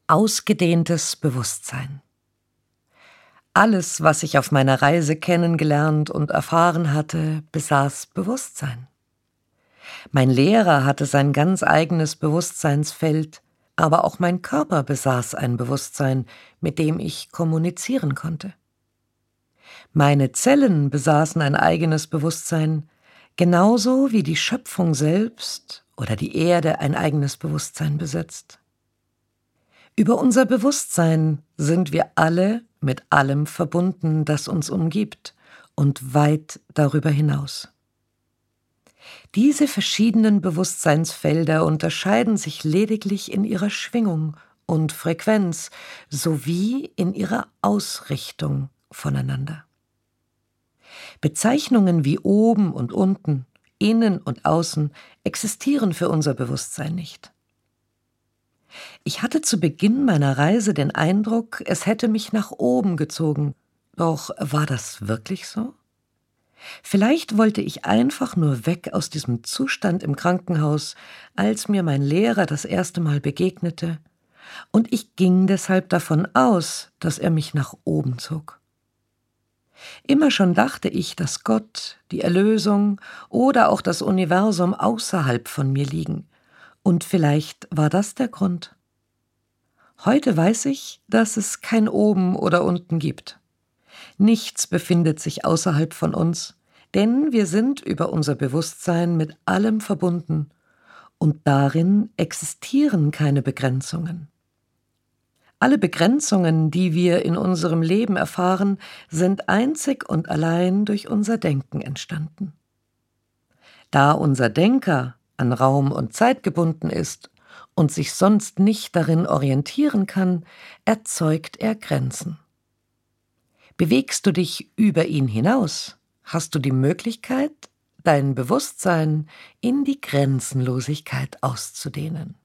Ausgedehntes Bewusstsein. Alles, was ich auf meiner Reise kennengelernt und erfahren hatte, besaß Bewusstsein. Mein Lehrer hatte sein ganz eigenes Bewusstseinsfeld, aber auch mein Körper besaß ein Bewusstsein, mit dem ich kommunizieren konnte. Meine Zellen besaßen ein eigenes Bewusstsein, genauso wie die Schöpfung selbst oder die Erde ein eigenes Bewusstsein besitzt. Über unser Bewusstsein sind wir alle mit allem verbunden, das uns umgibt, und weit darüber hinaus. Diese verschiedenen Bewusstseinsfelder unterscheiden sich lediglich in ihrer Schwingung und Frequenz sowie in ihrer Ausrichtung voneinander. Bezeichnungen wie oben und unten, innen und außen existieren für unser Bewusstsein nicht. Ich hatte zu Beginn meiner Reise den Eindruck, es hätte mich nach oben gezogen. Doch war das wirklich so? Vielleicht wollte ich einfach nur weg aus diesem Zustand im Krankenhaus, als mir mein Lehrer das erste Mal begegnete, und ich ging deshalb davon aus, dass er mich nach oben zog. Immer schon dachte ich, dass Gott, die Erlösung oder auch das Universum außerhalb von mir liegen, und vielleicht war das der Grund. Heute weiß ich, dass es kein Oben oder Unten gibt. Nichts befindet sich außerhalb von uns, denn wir sind über unser Bewusstsein mit allem verbunden und darin existieren keine Begrenzungen. Alle Begrenzungen, die wir in unserem Leben erfahren, sind einzig und allein durch unser Denken entstanden. Da unser Denker an Raum und Zeit gebunden ist und sich sonst nicht darin orientieren kann, erzeugt er Grenzen. Bewegst du dich über ihn hinaus, hast du die Möglichkeit, dein Bewusstsein in die Grenzenlosigkeit auszudehnen.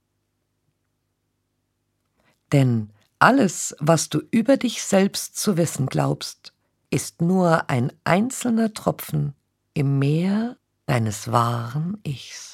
Denn alles, was du über dich selbst zu wissen glaubst, ist nur ein einzelner Tropfen im Meer deines wahren Ichs.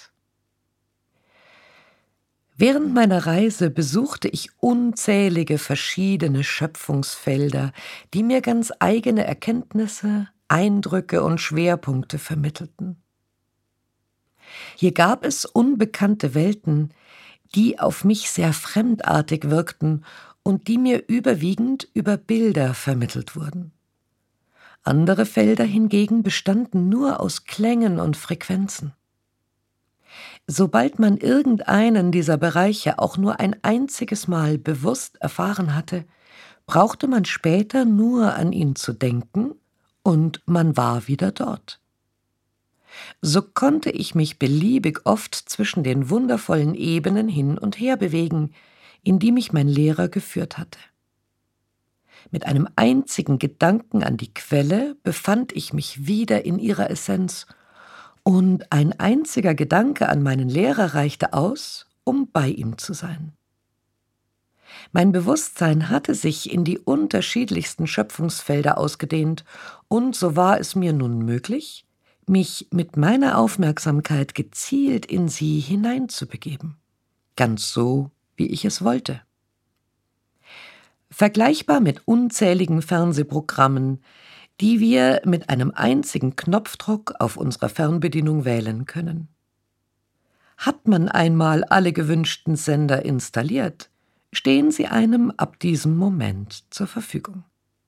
Während meiner Reise besuchte ich unzählige verschiedene Schöpfungsfelder, die mir ganz eigene Erkenntnisse, Eindrücke und Schwerpunkte vermittelten. Hier gab es unbekannte Welten, die auf mich sehr fremdartig wirkten und die mir überwiegend über Bilder vermittelt wurden. Andere Felder hingegen bestanden nur aus Klängen und Frequenzen. Sobald man irgendeinen dieser Bereiche auch nur ein einziges Mal bewusst erfahren hatte, brauchte man später nur an ihn zu denken und man war wieder dort. So konnte ich mich beliebig oft zwischen den wundervollen Ebenen hin und her bewegen, in die mich mein Lehrer geführt hatte. Mit einem einzigen Gedanken an die Quelle befand ich mich wieder in ihrer Essenz, und ein einziger Gedanke an meinen Lehrer reichte aus, um bei ihm zu sein. Mein Bewusstsein hatte sich in die unterschiedlichsten Schöpfungsfelder ausgedehnt, und so war es mir nun möglich, mich mit meiner Aufmerksamkeit gezielt in sie hineinzubegeben. Ganz so, wie ich es wollte. Vergleichbar mit unzähligen Fernsehprogrammen, die wir mit einem einzigen Knopfdruck auf unserer Fernbedienung wählen können. Hat man einmal alle gewünschten Sender installiert, stehen sie einem ab diesem Moment zur Verfügung.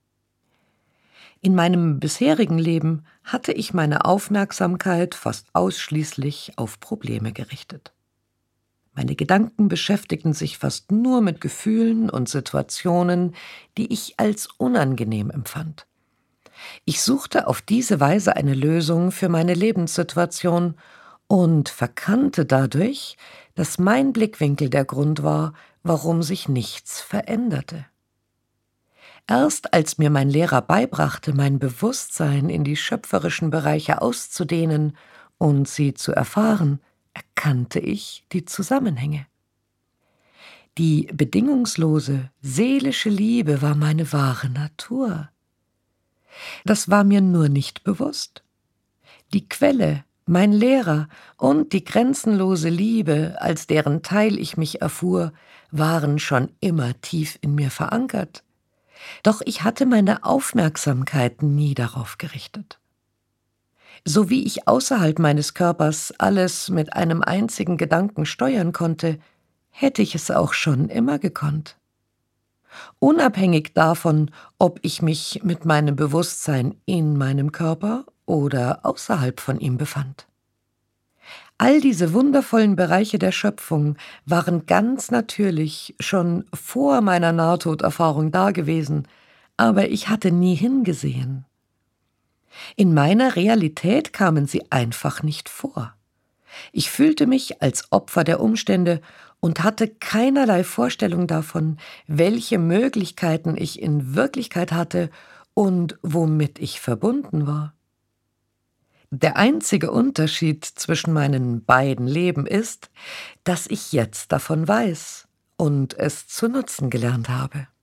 In meinem bisherigen Leben hatte ich meine Aufmerksamkeit fast ausschließlich auf Probleme gerichtet. Meine Gedanken beschäftigten sich fast nur mit Gefühlen und Situationen, die ich als unangenehm empfand. Ich suchte auf diese Weise eine Lösung für meine Lebenssituation und verkannte dadurch, dass mein Blickwinkel der Grund war, warum sich nichts veränderte. Erst als mir mein Lehrer beibrachte, mein Bewusstsein in die schöpferischen Bereiche auszudehnen und sie zu erfahren, erkannte ich die Zusammenhänge. Die bedingungslose, seelische Liebe war meine wahre Natur. Das war mir nur nicht bewusst. Die Quelle Mein Lehrer und die grenzenlose Liebe, als deren Teil ich mich erfuhr, waren schon immer tief in mir verankert. Doch ich hatte meine Aufmerksamkeit nie darauf gerichtet. So wie ich außerhalb meines Körpers alles mit einem einzigen Gedanken steuern konnte, hätte ich es auch schon immer gekonnt. Unabhängig davon, ob ich mich mit meinem Bewusstsein in meinem Körper oder außerhalb von ihm befand. All diese wundervollen Bereiche der Schöpfung waren ganz natürlich schon vor meiner Nahtoderfahrung dagewesen, aber ich hatte nie hingesehen. In meiner Realität kamen sie einfach nicht vor. Ich fühlte mich als Opfer der Umstände und hatte keinerlei Vorstellung davon, welche Möglichkeiten ich in Wirklichkeit hatte und womit ich verbunden war. Der einzige Unterschied zwischen meinen beiden Leben ist, dass ich jetzt davon weiß und es zu nutzen gelernt habe.